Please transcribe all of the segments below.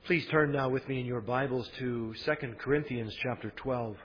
Please turn now with me in your Bibles to 2 Corinthians chapter 12.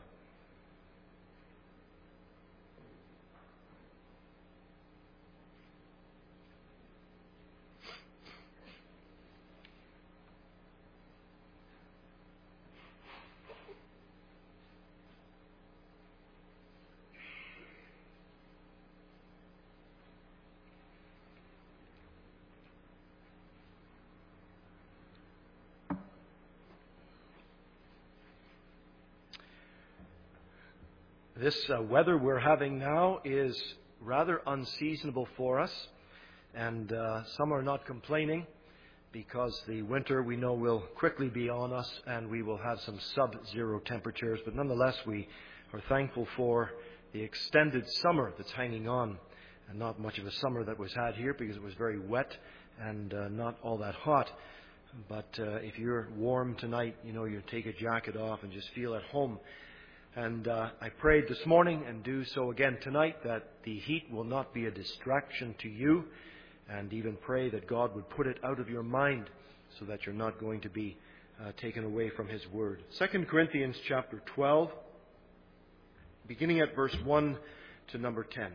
This weather we're having now is rather unseasonable for us, and some are not complaining because the winter we know will quickly be on us and we will have some sub-zero temperatures. But nonetheless, we are thankful for the extended summer that's hanging on, and not much of a summer that was had here because it was very wet and not all that hot. But if you're warm tonight, you take a jacket off and just feel at home. And I prayed this morning and do so again tonight that the heat will not be a distraction to you, and even pray that God would put it out of your mind so that you're not going to be taken away from His Word. 2 Corinthians chapter 12, beginning at verse 1 to number 10.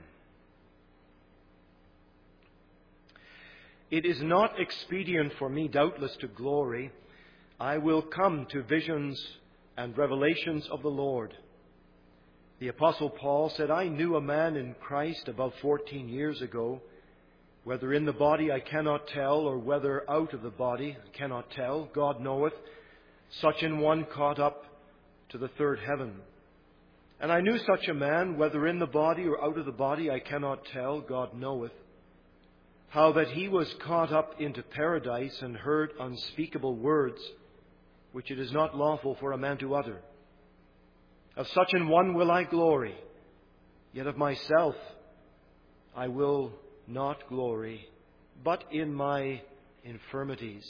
It is not expedient for me, doubtless, to glory. I will come to visions and revelations of the Lord. The Apostle Paul said, I knew a man in Christ above 14 years ago, whether in the body I cannot tell, or whether out of the body I cannot tell, God knoweth, such an one caught up to the third heaven. And I knew such a man, whether in the body or out of the body I cannot tell, God knoweth, how that he was caught up into paradise and heard unspeakable words, which it is not lawful for a man to utter. Of such an one will I glory, yet of myself I will not glory, but in my infirmities.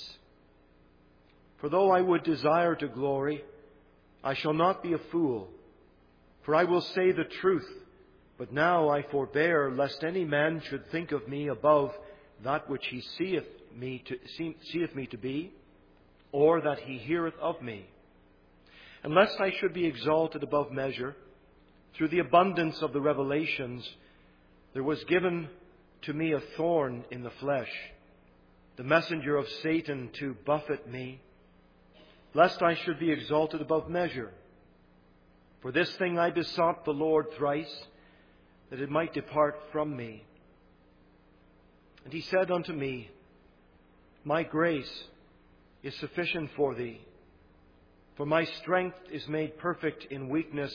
For though I would desire to glory, I shall not be a fool, for I will say the truth, but now I forbear, lest any man should think of me above that which he seeth me to be, or that he heareth of me. And lest I should be exalted above measure, through the abundance of the revelations, there was given to me a thorn in the flesh, the messenger of Satan to buffet me, lest I should be exalted above measure. For this thing I besought the Lord thrice, that it might depart from me. And He said unto me, My grace is sufficient for thee, for my strength is made perfect in weakness.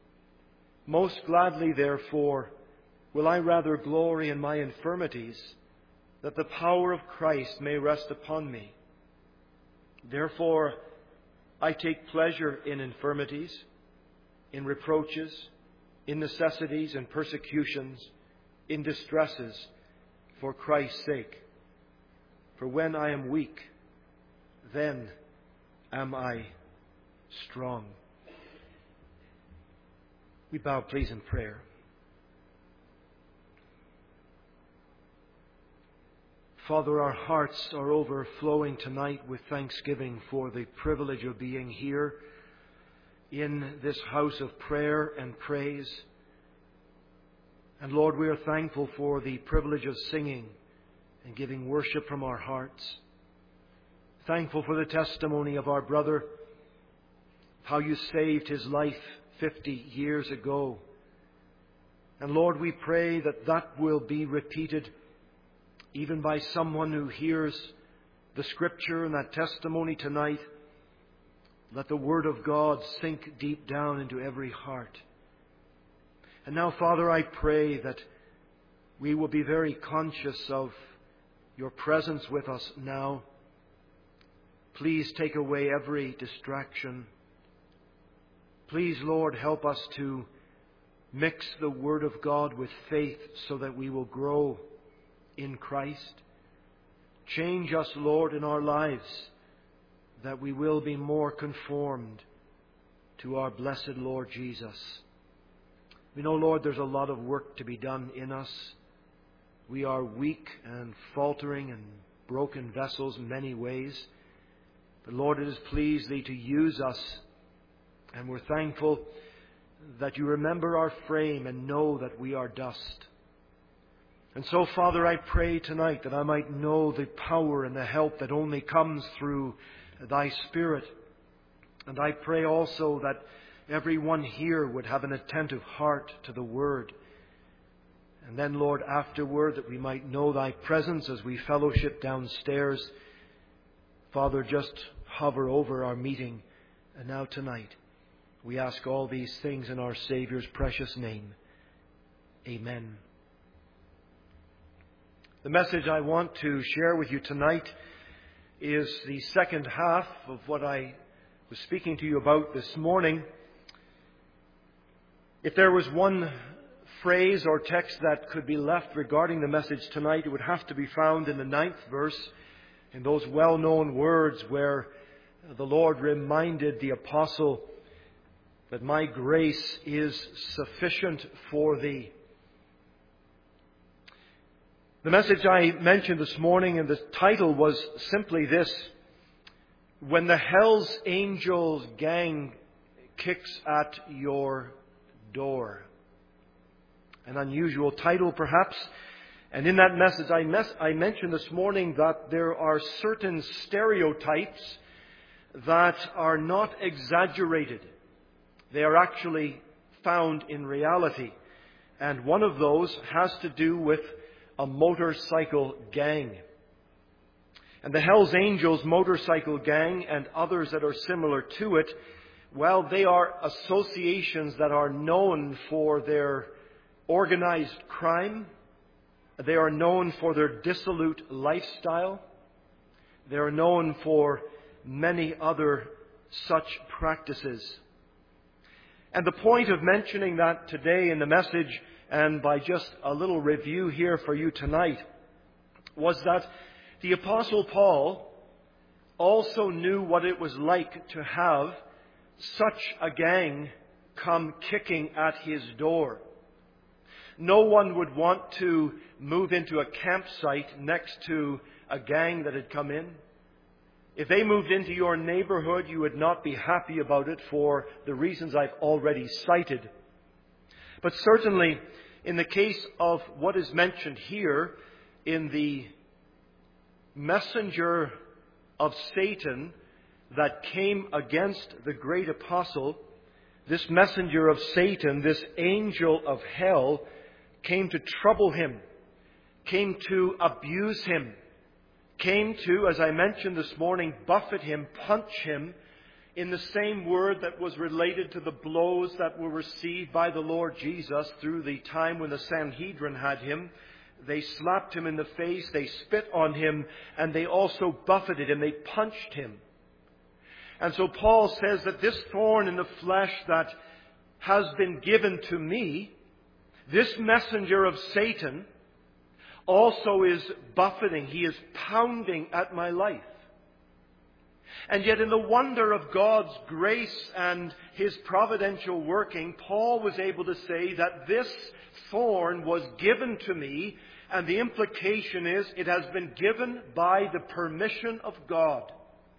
Most gladly, therefore, will I rather glory in my infirmities, that the power of Christ may rest upon me. Therefore, I take pleasure in infirmities, in reproaches, in necessities and persecutions, in distresses, for Christ's sake. For when I am weak, then am I strong. We bow, please, in prayer. Father, our hearts are overflowing tonight with thanksgiving for the privilege of being here in this house of prayer and praise. And Lord, we are thankful for the privilege of singing and giving worship from our hearts. Thankful for the testimony of our brother, how you saved his life 50 years ago. And Lord, we pray that that will be repeated even by someone who hears the Scripture and that testimony tonight. Let the Word of God sink deep down into every heart. And now, Father, I pray that we will be very conscious of your presence with us now. Please take away every distraction. Please, Lord, help us to mix the Word of God with faith so that we will grow in Christ. Change us, Lord, in our lives, that we will be more conformed to our blessed Lord Jesus. We know, Lord, there's a lot of work to be done in us. We are weak and faltering and broken vessels in many ways. But Lord, it has pleased Thee to use us, and we're thankful that You remember our frame and know that we are dust. And so, Father, I pray tonight that I might know the power and the help that only comes through Thy Spirit. And I pray also that everyone here would have an attentive heart to the Word. And then, Lord, afterward, that we might know Thy presence as we fellowship downstairs. Father, just hover over our meeting now tonight. We ask all these things in our Saviour's precious name. Amen. The message I want to share with you tonight is the second half of what I was speaking to you about this morning. If there was one phrase or text that could be left regarding the message tonight, it would have to be found in the 9th verse, in those well-known words where the Lord reminded the apostle that my grace is sufficient for thee. The message I mentioned this morning, and the title was simply this: When the Hell's Angels Gang Kicks at Your Door. An unusual title, perhaps. And in that message, I mentioned this morning that there are certain stereotypes that are not exaggerated. They are actually found in reality. And one of those has to do with a motorcycle gang. And the Hells Angels motorcycle gang and others that are similar to it, well, they are associations that are known for their organized crime. They are known for their dissolute lifestyle. They are known for many other such practices. And the point of mentioning that today in the message, and by just a little review here for you tonight, was that the Apostle Paul also knew what it was like to have such a gang come kicking at his door. No one would want to move into a campsite next to a gang that had come in. If they moved into your neighborhood, you would not be happy about it for the reasons I've already cited. But certainly, in the case of what is mentioned here in the messenger of Satan that came against the great apostle, this messenger of Satan, this angel of hell, came to trouble him, came to abuse him, came to, as I mentioned this morning, buffet him, punch him, in the same word that was related to the blows that were received by the Lord Jesus through the time when the Sanhedrin had him. They slapped him in the face, they spit on him, and they also buffeted him, they punched him. And so Paul says that this thorn in the flesh that has been given to me, this messenger of Satan, also is buffeting, he is pounding at my life. And yet in the wonder of God's grace and His providential working, Paul was able to say that this thorn was given to me, and the implication is it has been given by the permission of God.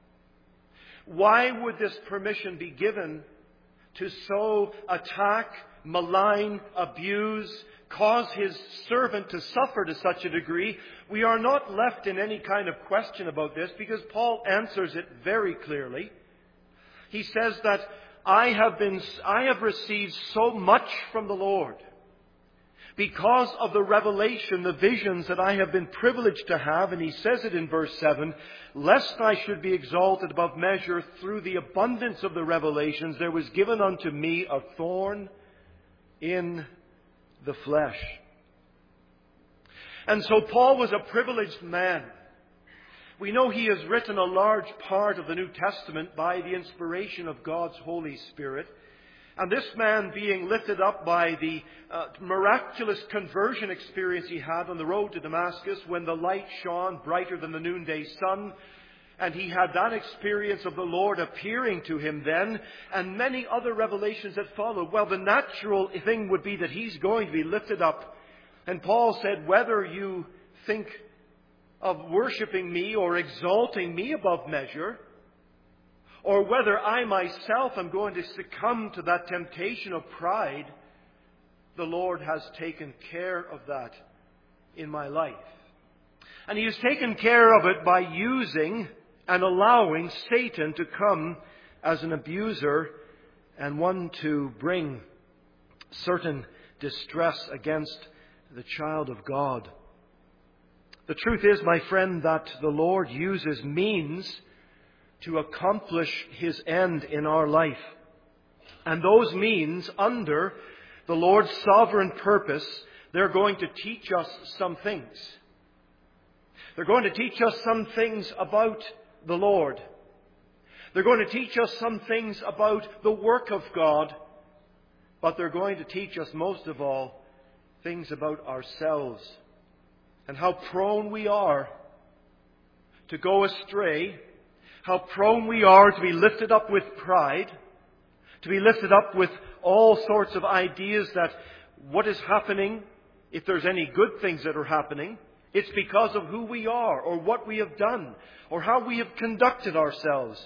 Why would this permission be given to so attack, malign, abuse, cause His servant to suffer to such a degree? We are not left in any kind of question about this, because Paul answers it very clearly. He says that I have received so much from the Lord because of the revelation, the visions that I have been privileged to have. And he says it in verse 7, lest I should be exalted above measure through the abundance of the revelations, there was given unto me a thorn in the flesh. And so Paul was a privileged man. We know he has written a large part of the New Testament by the inspiration of God's Holy Spirit. And this man being lifted up by the miraculous conversion experience he had on the road to Damascus when the light shone brighter than the noonday sun. And he had that experience of the Lord appearing to him then, and many other revelations that followed. Well, the natural thing would be that he's going to be lifted up. And Paul said, whether you think of worshiping me or exalting me above measure, or whether I myself am going to succumb to that temptation of pride, the Lord has taken care of that in my life. And He has taken care of it by using and allowing Satan to come as an abuser and one to bring certain distress against the child of God. The truth is, my friend, that the Lord uses means to accomplish His end in our life. And those means, under the Lord's sovereign purpose, they're going to teach us some things. They're going to teach us some things about the Lord. They're going to teach us some things about the work of God. But they're going to teach us, most of all, things about ourselves and how prone we are to go astray, how prone we are to be lifted up with pride, to be lifted up with all sorts of ideas that what is happening, if there's any good things that are happening, it's because of who we are or what we have done or how we have conducted ourselves.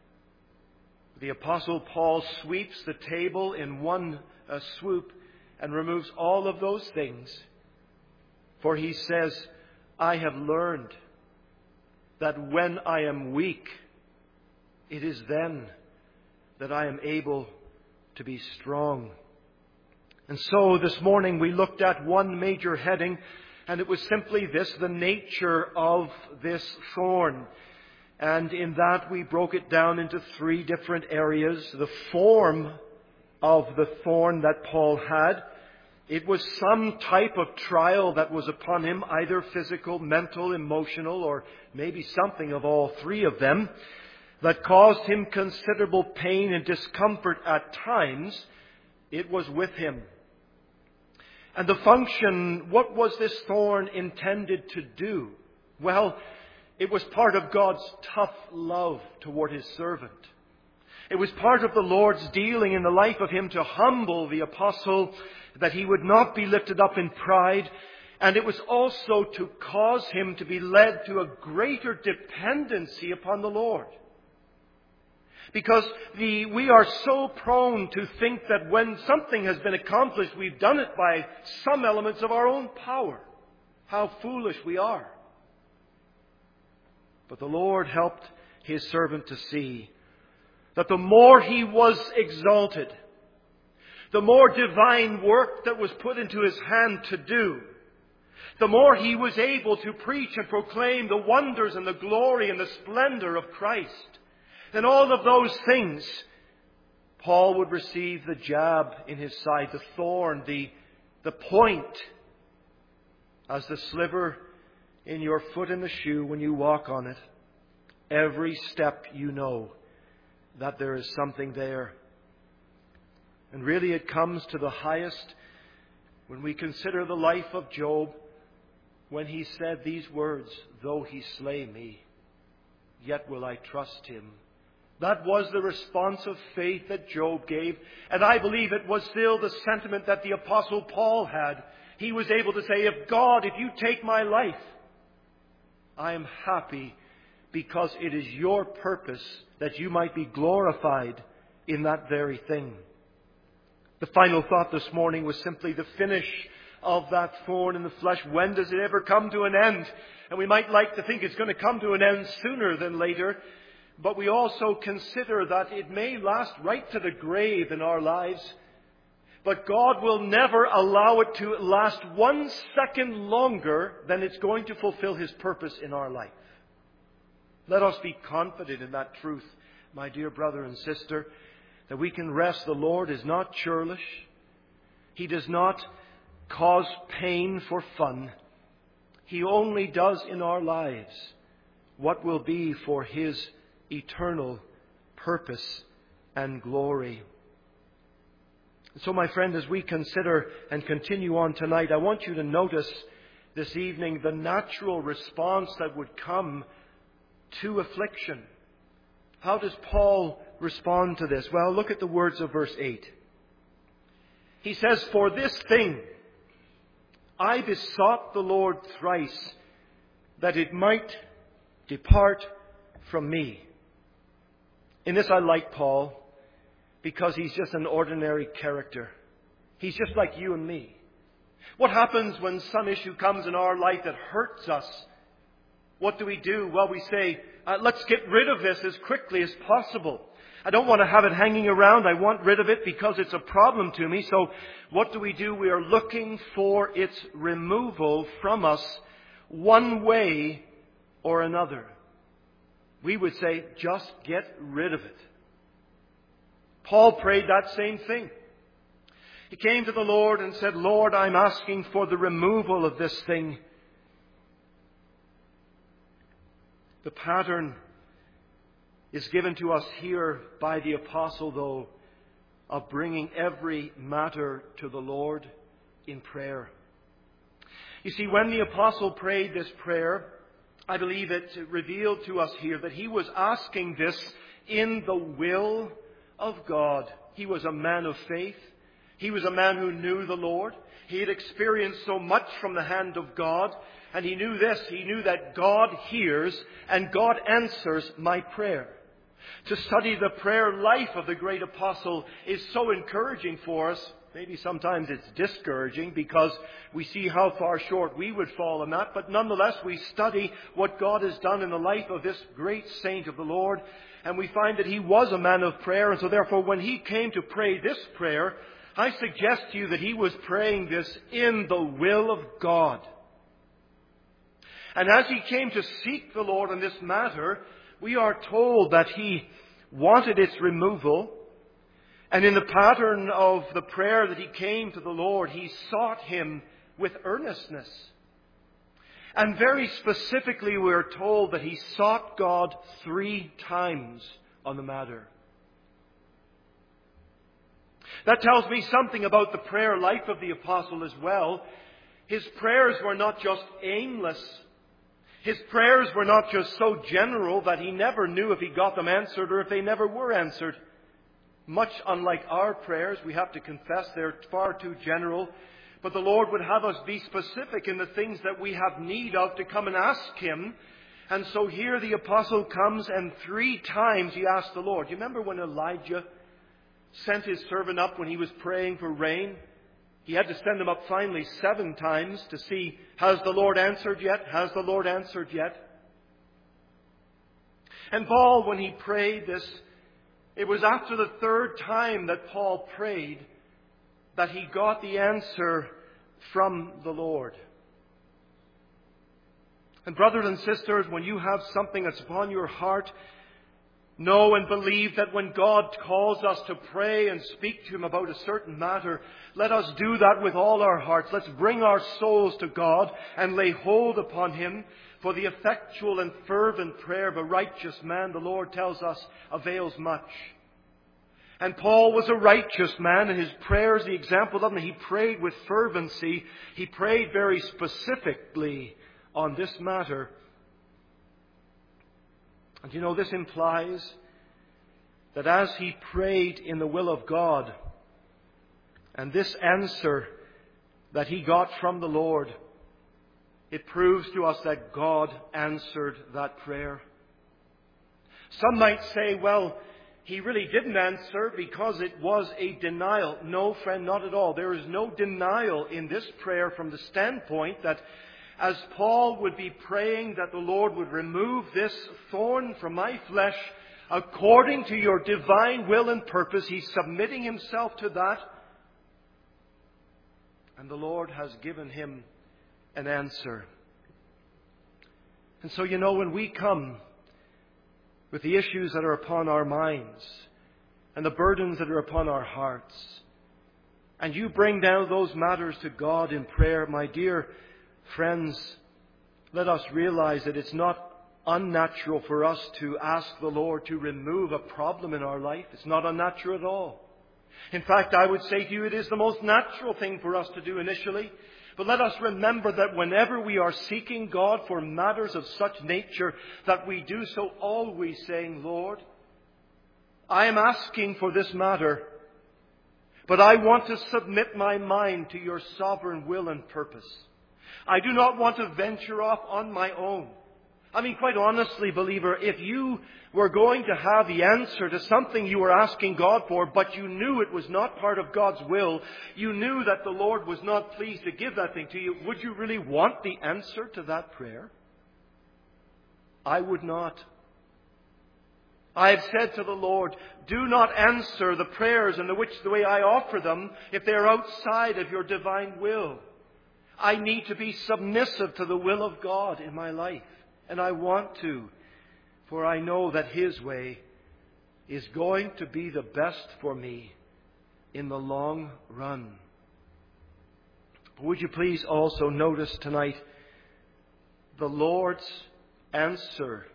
The Apostle Paul sweeps the table in one swoop and removes all of those things. For he says, I have learned that when I am weak, it is then that I am able to be strong. And so this morning we looked at one major heading, and it was simply this, the nature of this thorn. And in that we broke it down into three different areas. The form of the thorn that Paul had. It was some type of trial that was upon him, either physical, mental, emotional, or maybe something of all three of them, that caused him considerable pain and discomfort at times. It was with him. And the function, what was this thorn intended to do? Well, it was part of God's tough love toward His servant. It was part of the Lord's dealing in the life of him to humble the apostle, that he would not be lifted up in pride. And it was also to cause him to be led to a greater dependency upon the Lord. Because we are so prone to think that when something has been accomplished, we've done it by some elements of our own power. How foolish we are. But the Lord helped His servant to see that the more he was exalted, the more divine work that was put into his hand to do, the more he was able to preach and proclaim the wonders and the glory and the splendor of Christ. And all of those things, Paul would receive the jab in his side, the thorn, the point, as the sliver in your foot in the shoe when you walk on it. Every step you know that there is something there. And really it comes to the highest when we consider the life of Job, when he said these words, though he slay me, yet will I trust him. That was the response of faith that Job gave. And I believe it was still the sentiment that the Apostle Paul had. He was able to say, if you take my life, I am happy, because it is your purpose that you might be glorified in that very thing. The final thought this morning was simply the finish of that thorn in the flesh. When does it ever come to an end? And we might like to think it's going to come to an end sooner than later. But we also consider that it may last right to the grave in our lives. But God will never allow it to last 1 second longer than it's going to fulfill His purpose in our life. Let us be confident in that truth, my dear brother and sister, that we can rest. The Lord is not churlish. He does not cause pain for fun. He only does in our lives what will be for His eternal purpose and glory. So, my friend, as we consider and continue on tonight, I want you to notice this evening the natural response that would come to affliction. How does Paul respond to this? Well, look at the words of verse 8. He says, for this thing I besought the Lord thrice, that it might depart from me. In this I like Paul because he's just an ordinary character. He's just like you and me. What happens when some issue comes in our life that hurts us? What do? Well, we say, let's get rid of this as quickly as possible. I don't want to have it hanging around. I want rid of it because it's a problem to me. So what do? We are looking for its removal from us one way or another. We would say, just get rid of it. Paul prayed that same thing. He came to the Lord and said, Lord, I'm asking for the removal of this thing. The pattern is given to us here by the apostle, though, of bringing every matter to the Lord in prayer. You see, when the apostle prayed this prayer, I believe it revealed to us here that he was asking this in the will of God. He was a man of faith. He was a man who knew the Lord. He had experienced so much from the hand of God. And he knew this. He knew that God hears and God answers my prayer. To study the prayer life of the great apostle is so encouraging for us. Maybe sometimes it's discouraging because we see how far short we would fall in that. But nonetheless, we study what God has done in the life of this great saint of the Lord. And we find that he was a man of prayer. And so therefore, when he came to pray this prayer, I suggest to you that he was praying this in the will of God. And as he came to seek the Lord in this matter, we are told that he wanted its removal. And in the pattern of the prayer that he came to the Lord, he sought him with earnestness. And very specifically, we are told that he sought God 3 times on the matter. That tells me something about the prayer life of the apostle as well. His prayers were not just aimless. His prayers were not just so general that he never knew if he got them answered or if they never were answered. Much unlike our prayers, we have to confess they're far too general. But the Lord would have us be specific in the things that we have need of to come and ask him. And so here the apostle comes and 3 times he asked the Lord. Do you remember when Elijah sent his servant up when he was praying for rain? He had to send him up finally 7 times to see, has the Lord answered yet? Has the Lord answered yet? And Paul, when he prayed this, it was after the 3rd time that Paul prayed that he got the answer from the Lord. And brothers and sisters, when you have something that's upon your heart, know and believe that when God calls us to pray and speak to him about a certain matter, let us do that with all our hearts. Let's bring our souls to God and lay hold upon him. For the effectual and fervent prayer of a righteous man, the Lord tells us, avails much. And Paul was a righteous man, and his prayer is the example of him. He prayed with fervency. He prayed very specifically on this matter. And you know, this implies that as he prayed in the will of God, and this answer that he got from the Lord, it proves to us that God answered that prayer. Some might say, well, he really didn't answer because it was a denial. No, friend, not at all. There is no denial in this prayer from the standpoint that as Paul would be praying that the Lord would remove this thorn from my flesh according to your divine will and purpose, he's submitting himself to that. And the Lord has given him an answer. And so, you know, when we come with the issues that are upon our minds and the burdens that are upon our hearts, and you bring down those matters to God in prayer, my dear friends, let us realize that it's not unnatural for us to ask the Lord to remove a problem in our life. It's not unnatural at all. In fact, I would say to you, it is the most natural thing for us to do initially. But let us remember that whenever we are seeking God for matters of such nature, that we do so always saying, Lord, I am asking for this matter, but I want to submit my mind to your sovereign will and purpose. I do not want to venture off on my own. I mean, quite honestly, believer, if you were going to have the answer to something you were asking God for, but you knew it was not part of God's will, you knew that the Lord was not pleased to give that thing to you, would you really want the answer to that prayer? I would not. I have said to the Lord, do not answer the prayers in the way I offer them if they are outside of your divine will. I need to be submissive to the will of God in my life. And I want to, for I know that His way is going to be the best for me in the long run. Would you please also notice tonight the Lord's answer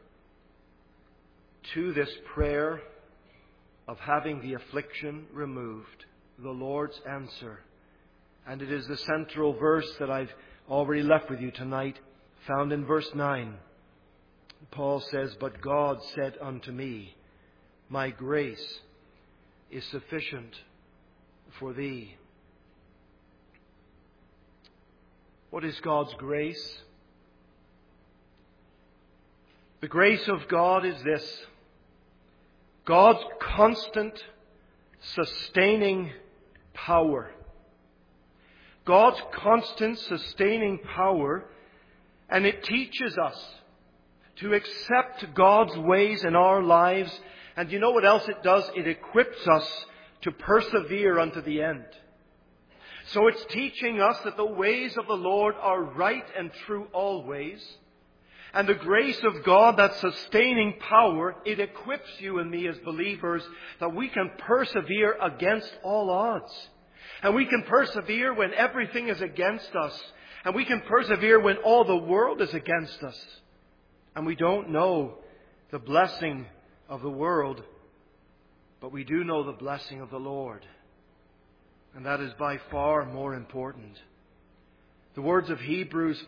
to this prayer of having the affliction removed. The Lord's answer. And it is the central verse that I've already left with you tonight, found in verse 9. Paul says, "But God said unto me, My grace is sufficient for thee." What is God's grace? The grace of God is this: God's constant, sustaining power. God's constant, sustaining power, and it teaches us to accept God's ways in our lives. And you know what else it does? It equips us to persevere unto the end. So it's teaching us that the ways of the Lord are right and true always. And the grace of God, that sustaining power, it equips you and me as believers that we can persevere against all odds. And we can persevere when everything is against us. And we can persevere when all the world is against us. And we don't know the blessing of the world, but we do know the blessing of the Lord. And that is by far more important. The words of Hebrews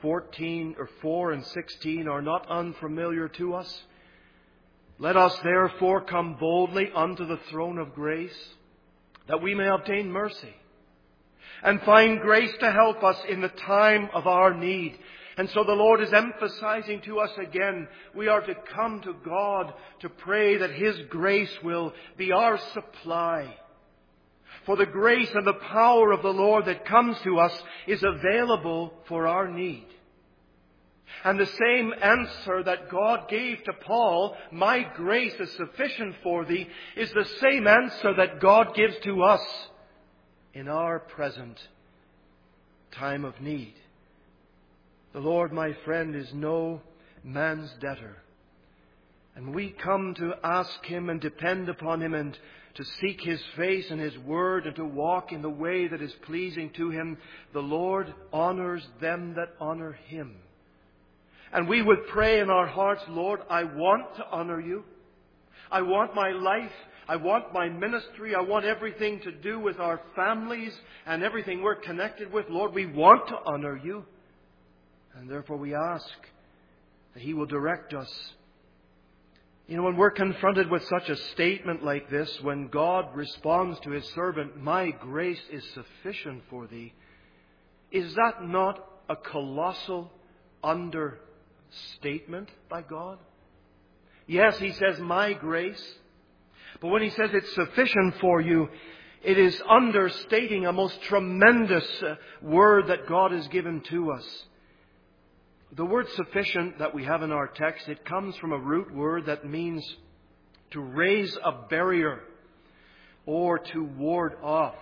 4 and 16 are not unfamiliar to us. "Let us therefore come boldly unto the throne of grace, that we may obtain mercy, and find grace to help us in the time of our need." And so the Lord is emphasizing to us again, we are to come to God to pray that His grace will be our supply. For the grace and the power of the Lord that comes to us is available for our need. And the same answer that God gave to Paul, "My grace is sufficient for thee," is the same answer that God gives to us in our present time of need. The Lord, my friend, is no man's debtor. And we come to ask Him and depend upon Him and to seek His face and His word and to walk in the way that is pleasing to Him. The Lord honors them that honor Him. And we would pray in our hearts, "Lord, I want to honor You. I want my life. I want my ministry. I want everything to do with our families and everything we're connected with. Lord, we want to honor You." And therefore we ask that He will direct us. You know, when we're confronted with such a statement like this, when God responds to His servant, "My grace is sufficient for thee," is that not a colossal understatement by God? Yes, He says, "My grace." But when He says it's sufficient for you, it is understating a most tremendous word that God has given to us. The word "sufficient" that we have in our text, it comes from a root word that means to raise a barrier or to ward off.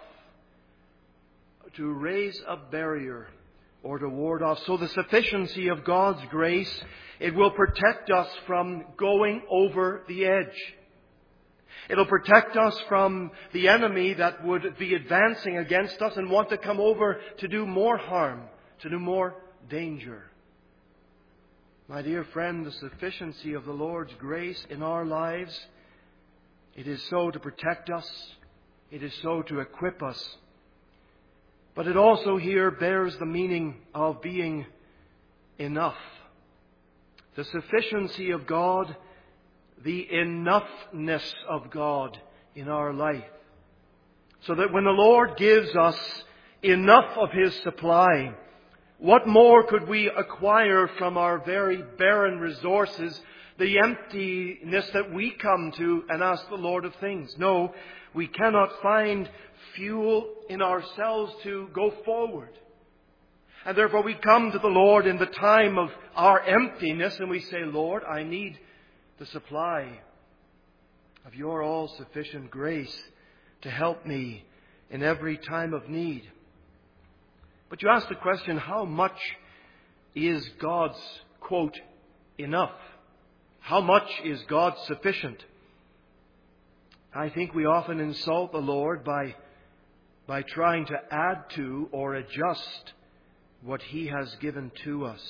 To raise a barrier or to ward off. So the sufficiency of God's grace, it will protect us from going over the edge. It'll protect us from the enemy that would be advancing against us and want to come over to do more harm, to do more danger. My dear friend, the sufficiency of the Lord's grace in our lives, it is so to protect us. It is so to equip us. But it also here bears the meaning of being enough. The sufficiency of God, the enoughness of God in our life. So that when the Lord gives us enough of His supply, What more could we acquire from our very barren resources, the emptiness that we come to and ask the Lord of things? No, we cannot find fuel in ourselves to go forward. And therefore we come to the Lord in the time of our emptiness and we say, Lord, I need the supply of your all-sufficient grace to help me in every time of need. But you ask the question, how much is God's, quote, enough? How much is God sufficient? I think we often insult the Lord by trying to add to or adjust what He has given to us.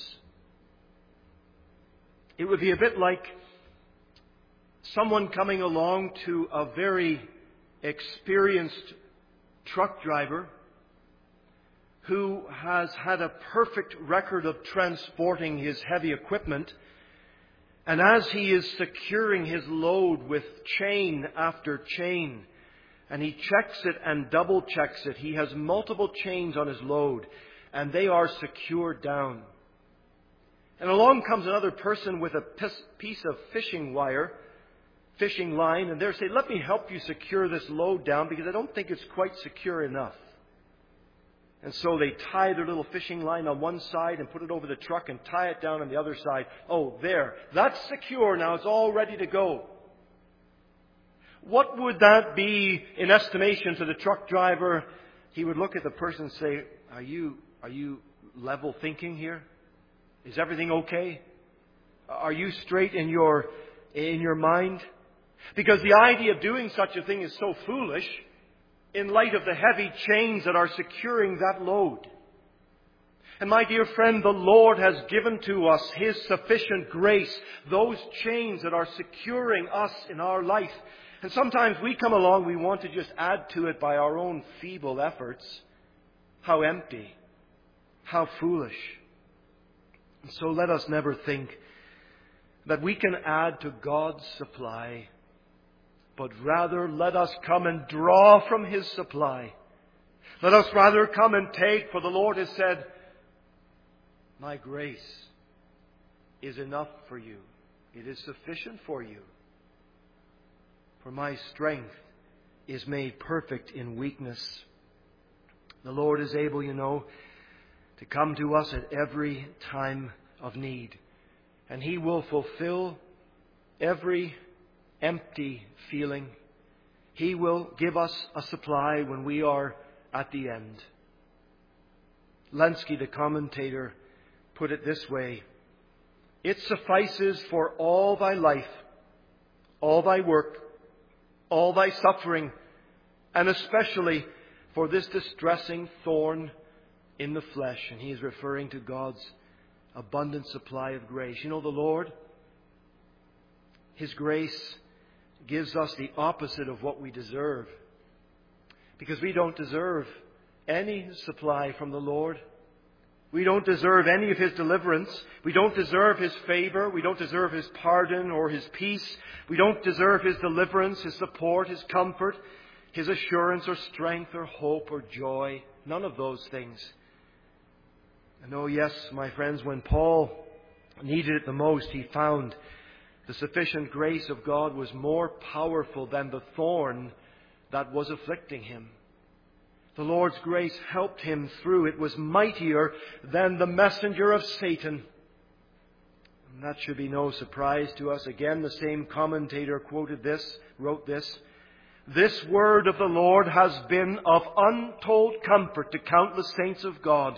It would be a bit like someone coming along to a very experienced truck driver who has had a perfect record of transporting his heavy equipment, and as he is securing his load with chain after chain, and he checks it and double checks it, he has multiple chains on his load, and they are secured down. And along comes another person with a piece of fishing line, and they're saying, let me help you secure this load down because I don't think it's quite secure enough. And so they tie their little fishing line on one side and put it over the truck and tie it down on the other side. Oh, there. That's secure now. It's all ready to go. What would that be in estimation to the truck driver? He would look at the person and say, Are you level thinking here? Is everything okay? Are you straight in your mind? Because the idea of doing such a thing is so foolish in light of the heavy chains that are securing that load. And my dear friend, the Lord has given to us His sufficient grace, those chains that are securing us in our life. And sometimes we come along, we want to just add to it by our own feeble efforts. How empty. How foolish. And so let us never think that we can add to God's supply, but rather let us come and draw from His supply. Let us rather come and take, for the Lord has said, my grace is enough for you. It is sufficient for you. For my strength is made perfect in weakness. The Lord is able, to come to us at every time of need. And He will fulfill every empty feeling. He will give us a supply when we are at the end. Lenski, the commentator, put it this way: it suffices for all thy life, all thy work, all thy suffering, and especially for this distressing thorn in the flesh. And he is referring to God's abundant supply of grace. The Lord, His grace gives us the opposite of what we deserve. Because we don't deserve any supply from the Lord. We don't deserve any of His deliverance. We don't deserve His favor. We don't deserve His pardon or His peace. We don't deserve His deliverance, His support, His comfort, His assurance or strength or hope or joy. None of those things. And oh yes, my friends, when Paul needed it the most, he found the sufficient grace of God was more powerful than the thorn that was afflicting him. The Lord's grace helped him through. It was mightier than the messenger of Satan. And that should be no surprise to us. Again, the same commentator wrote this. This word of the Lord has been of untold comfort to countless saints of God.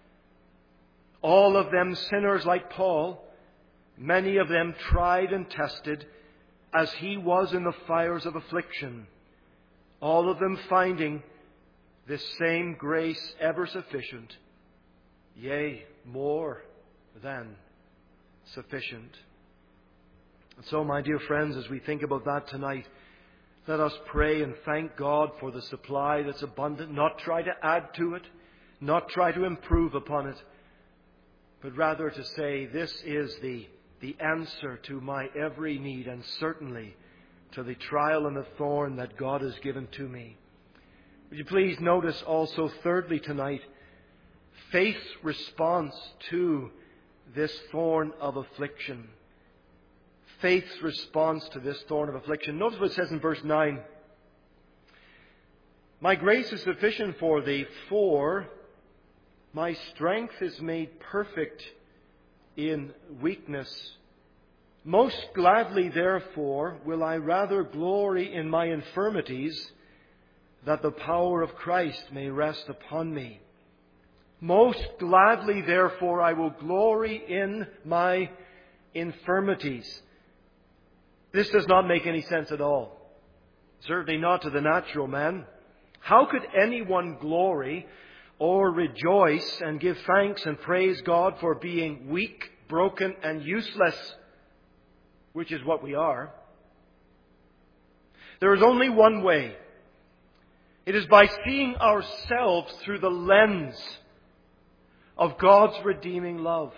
All of them sinners like Paul, many of them tried and tested as he was in the fires of affliction. All of them finding this same grace ever sufficient, yea, more than sufficient. And so, my dear friends, as we think about that tonight, let us pray and thank God for the supply that's abundant, not try to add to it, not try to improve upon it, but rather to say, this is the answer to my every need, and certainly to the trial and the thorn that God has given to me. Would you please notice also, thirdly tonight, faith's response to this thorn of affliction. Faith's response to this thorn of affliction. Notice what it says in verse 9. My grace is sufficient for thee, for my strength is made perfect in weakness. Most gladly, therefore, will I rather glory in my infirmities, that the power of Christ may rest upon me. Most gladly, therefore, I will glory in my infirmities. This does not make any sense at all. Certainly not to the natural man. How could anyone glory or rejoice and give thanks and praise God for being weak, broken, and useless, which is what we are? There is only one way. It is by seeing ourselves through the lens of God's redeeming love.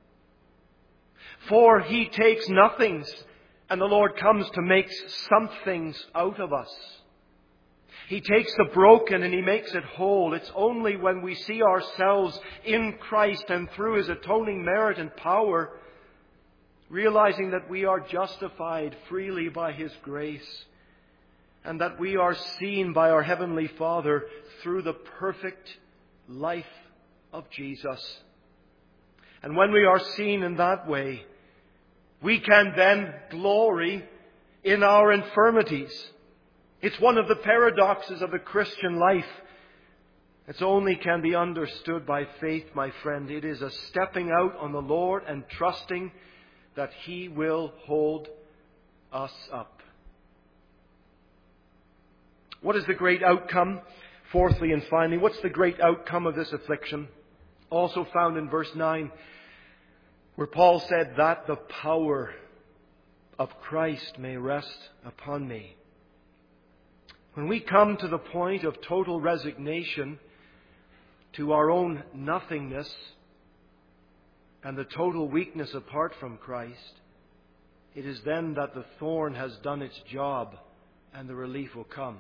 For He takes nothings, and the Lord comes to make somethings out of us. He takes the broken and He makes it whole. It's only when we see ourselves in Christ and through His atoning merit and power, realizing that we are justified freely by His grace, and that we are seen by our Heavenly Father through the perfect life of Jesus. And when we are seen in that way, we can then glory in our infirmities. It's one of the paradoxes of the Christian life. It only can be understood by faith, my friend. It is a stepping out on the Lord and trusting that He will hold us up. What is the great outcome? Fourthly and finally, what's the great outcome of this affliction? Also found in verse 9, where Paul said that the power of Christ may rest upon me. When we come to the point of total resignation to our own nothingness and the total weakness apart from Christ, it is then that the thorn has done its job and the relief will come.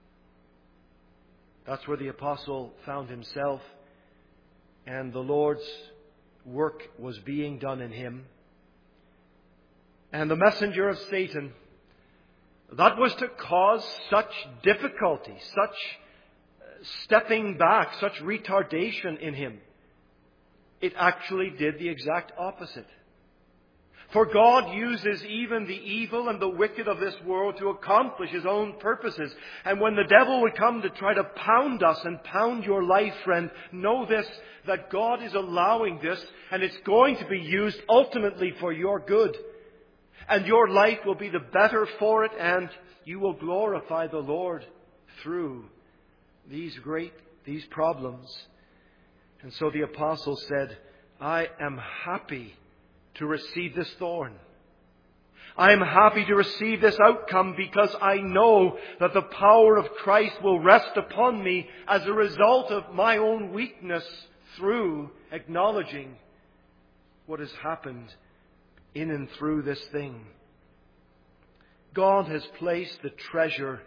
That's where the apostle found himself, and the Lord's work was being done in him. And the messenger of Satan, that was to cause such difficulty, such stepping back, such retardation in him. It actually did the exact opposite. For God uses even the evil and the wicked of this world to accomplish His own purposes. And when the devil would come to try to pound us and pound your life, friend, know this, that God is allowing this, and it's going to be used ultimately for your good. And your life will be the better for it, and you will glorify the Lord through these problems. And so the apostle said, I am happy to receive this thorn. I am happy to receive this outcome because I know that the power of Christ will rest upon me as a result of my own weakness through acknowledging what has happened in and through this thing. God has placed the treasure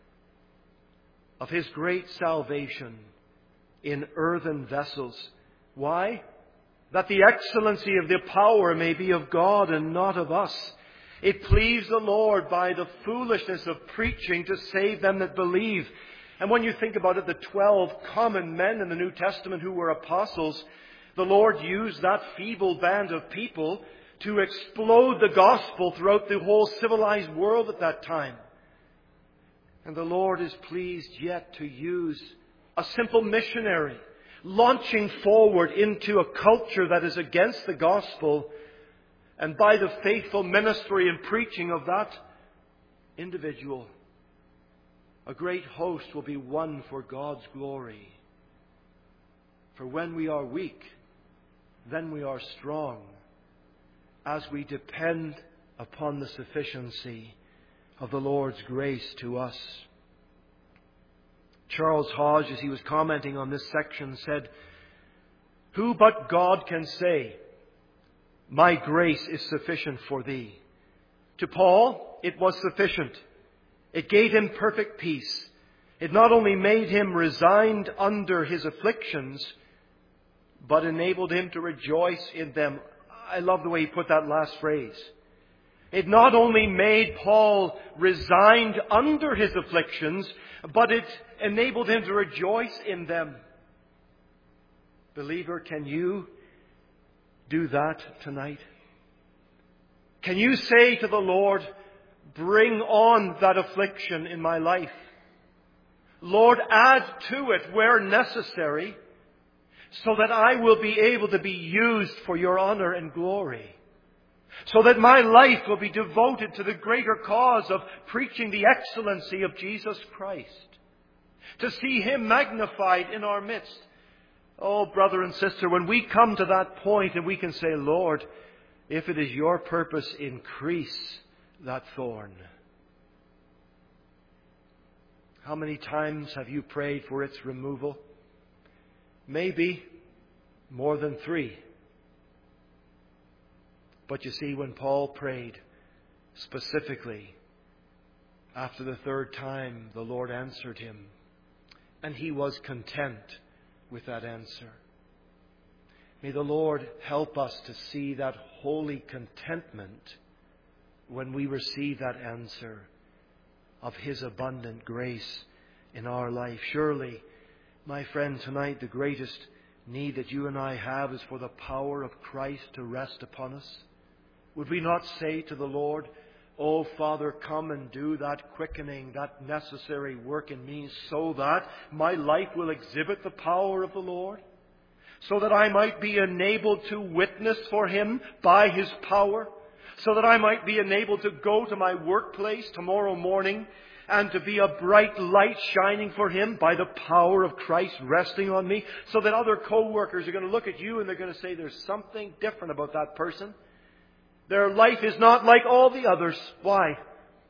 of His great salvation in earthen vessels. Why? That the excellency of the power may be of God and not of us. It pleased the Lord by the foolishness of preaching to save them that believe. And when you think about it, the 12 common men in the New Testament who were apostles, the Lord used that feeble band of people to explode the gospel throughout the whole civilized world at that time. And the Lord is pleased yet to use a simple missionary launching forward into a culture that is against the gospel, and by the faithful ministry and preaching of that individual, a great host will be won for God's glory. For when we are weak, then we are strong, as we depend upon the sufficiency of the Lord's grace to us. Charles Hodge, as he was commenting on this section, said, "Who but God can say, 'My grace is sufficient for thee'?" To Paul, it was sufficient. It gave him perfect peace. It not only made him resigned under his afflictions, but enabled him to rejoice in them. I love the way he put that last phrase. It not only made Paul resigned under his afflictions, but it enabled him to rejoice in them. Believer, can you do that tonight? Can you say to the Lord, bring on that affliction in my life? Lord, add to it where necessary, so that I will be able to be used for your honor and glory. So that my life will be devoted to the greater cause of preaching the excellency of Jesus Christ. To see Him magnified in our midst. Oh, brother and sister, when we come to that point and we can say, Lord, if it is your purpose, increase that thorn. How many times have you prayed for its removal? Maybe more than 3. But you see, when Paul prayed specifically, after the 3rd time, the Lord answered him. And he was content with that answer. May the Lord help us to see that holy contentment when we receive that answer of His abundant grace in our life. Surely, my friend, tonight the greatest need that you and I have is for the power of Christ to rest upon us. Would we not say to the Lord, Oh, Father, come and do that quickening, that necessary work in me, so that my life will exhibit the power of the Lord? So that I might be enabled to witness for Him by His power? So that I might be enabled to go to my workplace tomorrow morning and to be a bright light shining for Him by the power of Christ resting on me? So that other co-workers are going to look at you and they're going to say, there's something different about that person. Their life is not like all the others. Why?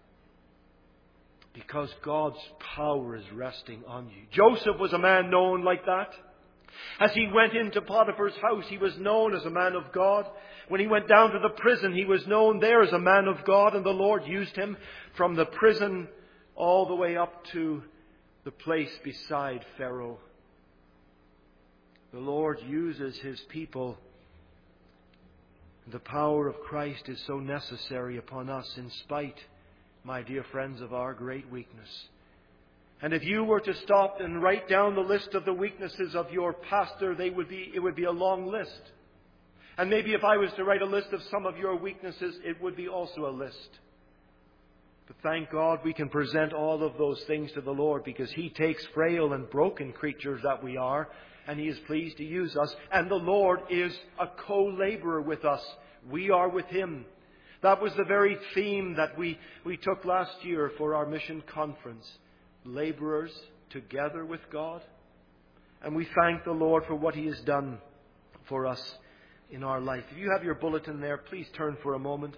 Because God's power is resting on you. Joseph was a man known like that. As he went into Potiphar's house, he was known as a man of God. When he went down to the prison, he was known there as a man of God, and the Lord used him from the prison all the way up to the place beside Pharaoh. The Lord uses His people. The power of Christ is so necessary upon us in spite, my dear friends, of our great weakness. And if you were to stop and write down the list of the weaknesses of your pastor, it would be a long list. And maybe if I was to write a list of some of your weaknesses, it would be also a list. But thank God we can present all of those things to the Lord, because He takes frail and broken creatures that we are, and He is pleased to use us. And the Lord is a co-laborer with us. We are with Him. That was the very theme that we took last year for our mission conference. Laborers together with God. And we thank the Lord for what He has done for us in our life. If you have your bulletin there, please turn for a moment.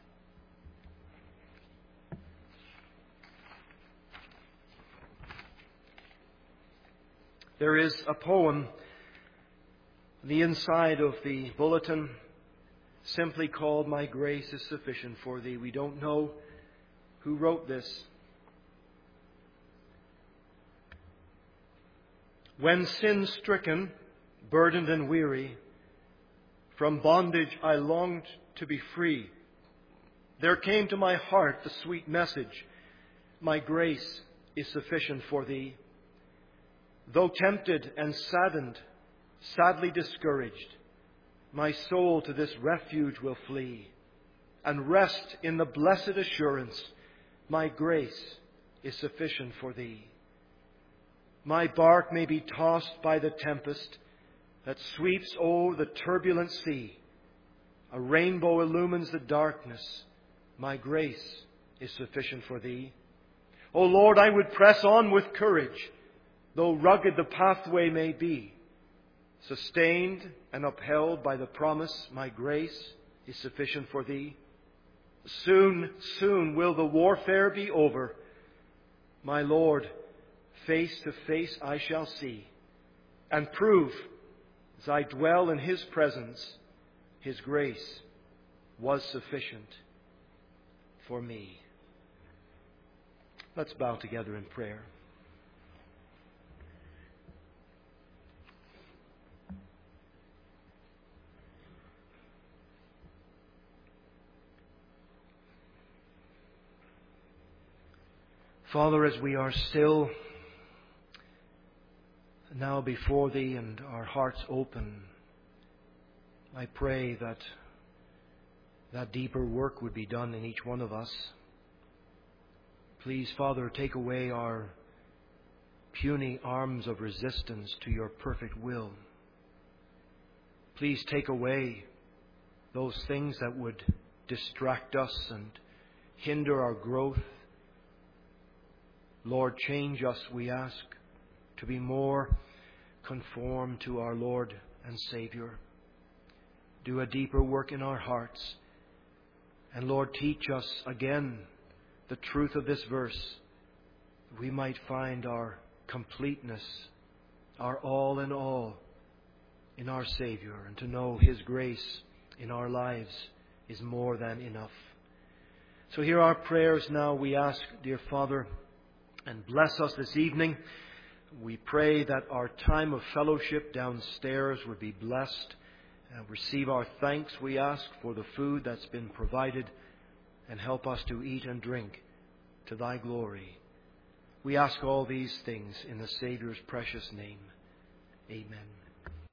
There is a poem on the inside of the bulletin simply called My Grace is Sufficient for Thee. We don't know who wrote this. When sin-stricken, burdened and weary, from bondage I longed to be free, there came to my heart the sweet message, My grace is sufficient for thee. Though tempted and saddened, sadly discouraged, my soul to this refuge will flee, and rest in the blessed assurance, My grace is sufficient for thee. My bark may be tossed by the tempest that sweeps o'er the turbulent sea. A rainbow illumines the darkness. My grace is sufficient for thee. O Lord, I would press on with courage, though rugged the pathway may be. Sustained and upheld by the promise, My grace is sufficient for thee. Soon, soon will the warfare be over. My Lord, face to face I shall see, and prove, as I dwell in His presence, His grace was sufficient for me. Let's bow together in prayer. Father, as we are still now before Thee and our hearts open, I pray that deeper work would be done in each one of us. Please, Father, take away our puny arms of resistance to Your perfect will. Please take away those things that would distract us and hinder our growth. Lord, change us, we ask, to be more conformed to our Lord and Savior. Do a deeper work in our hearts. And Lord, teach us again the truth of this verse, that we might find our completeness, our all in all in our Savior, and to know His grace in our lives is more than enough. So hear our prayers now, we ask, dear Father, and bless us this evening. We pray that our time of fellowship downstairs would be blessed. Receive our thanks, we ask, for the food that's been provided, and help us to eat and drink to Thy glory. We ask all these things in the Saviour's precious name. Amen.